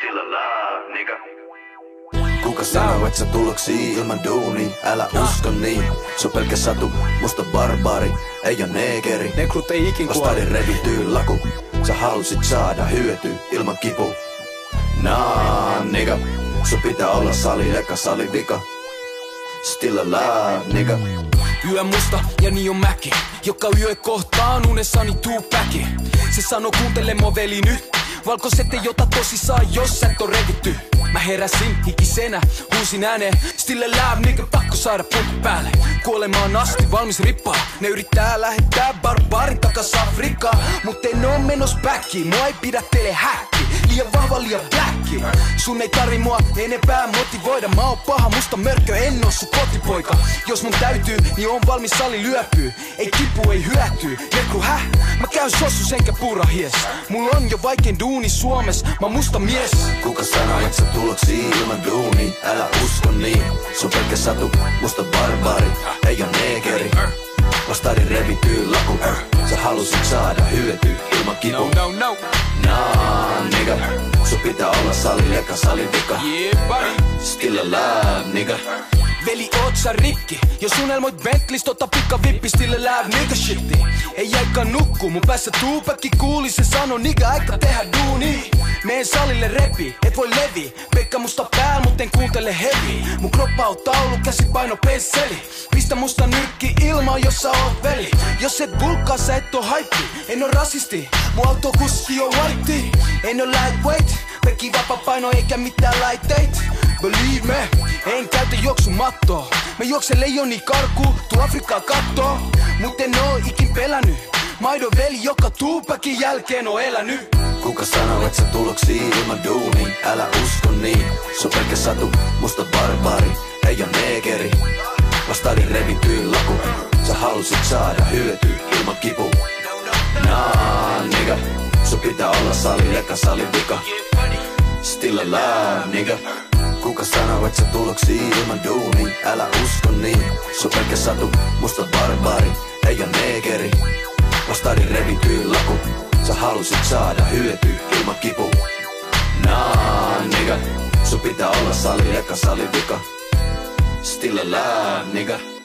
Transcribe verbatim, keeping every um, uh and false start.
Still alive, nigga. Kuka sanoo, et sä tuloksii ilman duunia? Älä usko niin, se on pelkä satu, musta barbaari, ei oo neekeri. Negrut ei ikin kuole. Vastaadin revityy laku, sä halusit saada hyötyä ilman kipu. Nah, nigga, sun pitää olla sali eka sali vika. Still alive, nigga. Yö musta ja niin on mäki, joka yö kohtaan unessani Tupaci. Se sanoo kuuntele mua veli nyt, valkoiset ei ota tosissaan jos sä et oo revitty. Mä heräsin hikisenä, huusin ääneen Still alive, nigga, pakko saada pumpi päälle. Kuolemaan asti valmis rippaa, ne yrittää lähettää barbaarin takas Afrikkaan. Mut en oo menos backiin, mua ei pidä teille häkki. Liian vahva, liian blacki. Sun ei tarvi mua enempää motivoida. Mä oon paha, musta mörkö, en oo sun kotipoika. Jos mun täytyy, niin on valmis sali lyöpyy. Ei kipu, ei hyötyy. Nekru häh? Mä käyn sossus enkä puurahies. Mulla on jo vaikein duuni Suomes, mä musta mies. Kuka sanoo, et sä tuloksii ilman duunia? Älä usko niin, se on pelkä satu, musta barbaari, ei oo neekeri. Vastaadin revityy laku, sä halusit saada hyötyä ilman kipu. No, no, no. Nah, nigga, sun pitää olla sali eka sali vika. Yeah, buddy. Still alive, nigga. Veli, oot sä rikki? Jos unelmoit Bentleys, tota pikka vippi, still alive, nigga shitti. Ei aika nukkuu, mun päässä Tupaci kuuli, se sano, nigga, aika tehdä duuni. Meen salille repi, et voi levi. Pekka musta pääl, mut en kuuntele hevi. Mun kroppa on taulu, käsipaino pensseli. Pistä musta nyrkki ilmaan, jos sä oot veli. Jos et bulkkaa, sä et oo haippi. En oo rasisti, mun autokuski on whitey. En oo lightweight, pekki vapa paino eikä mitään laitteet. Believe me, en käytä juoksumattoa. Mä juoksen leijoni karkuun, tuu Afrikkaan kattoo. Mut en oo ikin pelännyt. Maidon veli, joka Tupacin jälkeen on elänyt. Kuka sanoo, et sä tuloksii ilman duunia? Älä usko niin, se on pelkä satu, musta barbaari, ei oo neekeri. Vastaadin revityy laku, sä halusit saada hyötyä ilman kipu. Nah, nigga, sun pitää olla sali eka sali vika. Still alive, nigga. Kuka sanoo, et sä tuloksii ilman duunia? Älä usko niin, se on pelkä satu, musta barbaari, ei oo neekeri. Vastaadin revityy laku, sä halusit saada hyötyä ilman kipu. Nah, nigga, sun pitää olla sali eka sali vika. Still alive, nigga.